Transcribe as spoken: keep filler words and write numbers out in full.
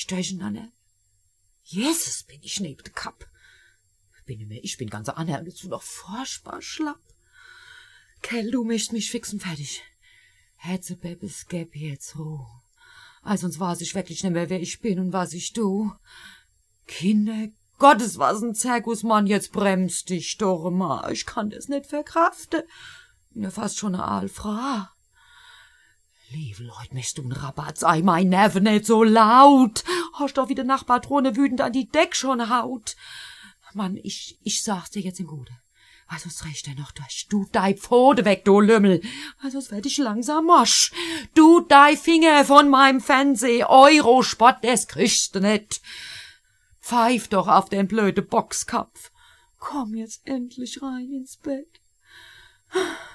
völlig durcheinander. Jesus, bin ich neben de Kapp. Bin ich mehr, ich bin ganz aner und dazu noch furchtbar schlapp. Kell, du möchtest mich fix und fertig. Hetze, Bebes, gäb jetzt Ruhe. Also sonst weiß ich wirklich nicht mehr, wer ich bin und was ich tu. Kinder, Gottes, was ein Zirkus, Mann, jetzt bremst dich doch mal. Ich kann das nicht verkraften. Bin ja fast schon eine Aalfrau. Liebe Leute, möchtest du n Rabatt? Sei mein Nerven nicht so laut. Hast doch wieder Nachbartrone wütend an die Deck schon haut. Mann, ich, ich sag's dir jetzt im Gute. Weil sonst recht er noch durch. Du dei Pfote weg, du Lümmel. Weil sonst werd ich langsam mosch. Du dei Finger von meinem Fernseh. Eurosport, das kriegst du nicht. Pfeif doch auf den blöde Boxkopf. Komm jetzt endlich rein ins Bett.